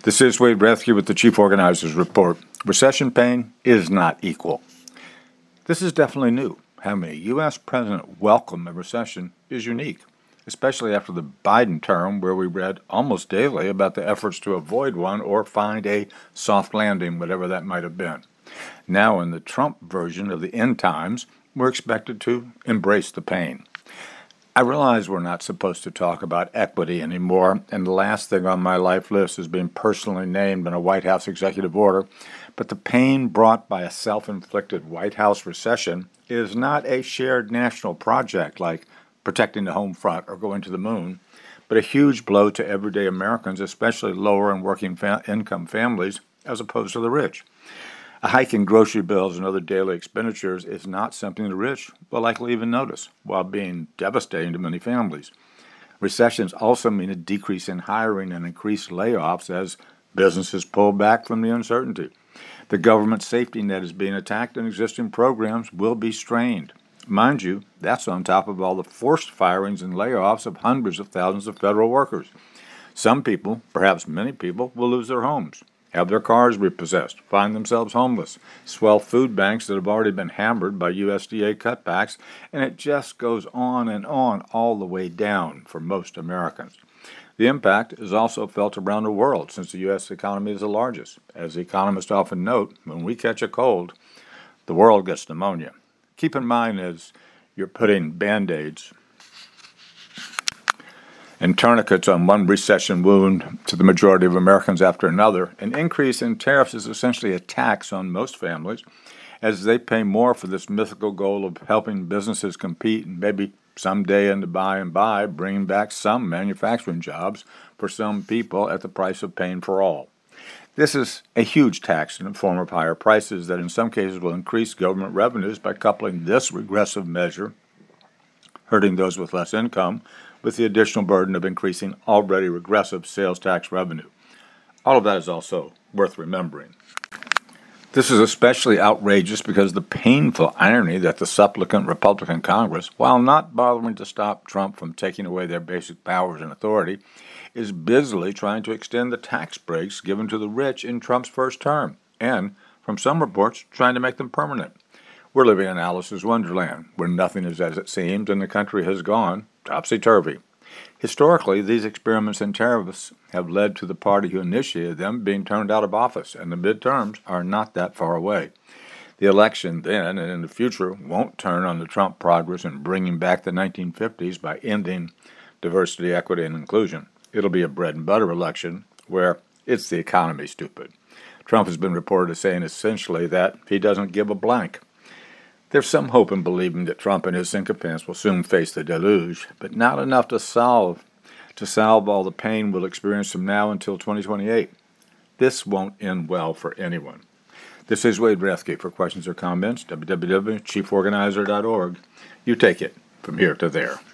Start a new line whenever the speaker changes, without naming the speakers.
This is Wade Rethke with the Chief Organizers Report. Recession pain is not equal. This is definitely new. Having a U.S. president welcome a recession is unique, especially after the Biden term where we read almost daily about the efforts to avoid one or find a soft landing, whatever that might have been. Now in the Trump version of the end times, we're expected to embrace the pain. I realize we're not supposed to talk about equity anymore, and the last thing on my life list is being personally named in a White House executive order, but the pain brought by a self-inflicted White House recession is not a shared national project like protecting the home front or going to the moon, but a huge blow to everyday Americans, especially lower and working income families, as opposed to the rich. A hike in grocery bills and other daily expenditures is not something the rich will likely even notice, while being devastating to many families. Recessions also mean a decrease in hiring and increased layoffs as businesses pull back from the uncertainty. The government safety net is being attacked and existing programs will be strained. Mind you, that's on top of all the forced firings and layoffs of hundreds of thousands of federal workers. Some people, perhaps many people, will lose their homes, have their cars repossessed, find themselves homeless, swell food banks that have already been hammered by USDA cutbacks, and it just goes on and on all the way down for most Americans. The impact is also felt around the world since the U.S. economy is the largest. As economists often note, when we catch a cold, the world gets pneumonia. Keep in mind as you're putting Band-Aids and tourniquets on one recession wound to the majority of Americans after another, an increase in tariffs is essentially a tax on most families as they pay more for this mythical goal of helping businesses compete and maybe someday in the by and by bringing back some manufacturing jobs for some people at the price of paying for all. This is a huge tax in the form of higher prices that in some cases will increase government revenues by coupling this regressive measure, hurting those with less income, with the additional burden of increasing already regressive sales tax revenue. All of that is also worth remembering. This is especially outrageous because the painful irony that the supplicant Republican Congress, while not bothering to stop Trump from taking away their basic powers and authority, is busily trying to extend the tax breaks given to the rich in Trump's first term, and, from some reports, trying to make them permanent. We're living in Alice's Wonderland, where nothing is as it seems and the country has gone topsy-turvy. Historically, these experiments in tariffs have led to the party who initiated them being turned out of office, and the midterms are not that far away. The election then and in the future won't turn on the Trump progress in bringing back the 1950s by ending diversity, equity, and inclusion. It'll be a bread-and-butter election where it's the economy, stupid. Trump has been reported as saying essentially that he doesn't give a blank. There's some hope in believing that Trump and his sycophants will soon face the deluge, but not enough to salve all the pain we'll experience from now until 2028. This won't end well for anyone. This is Wade Rethke. For questions or comments, www.chieforganizer.org. You take it from here to there.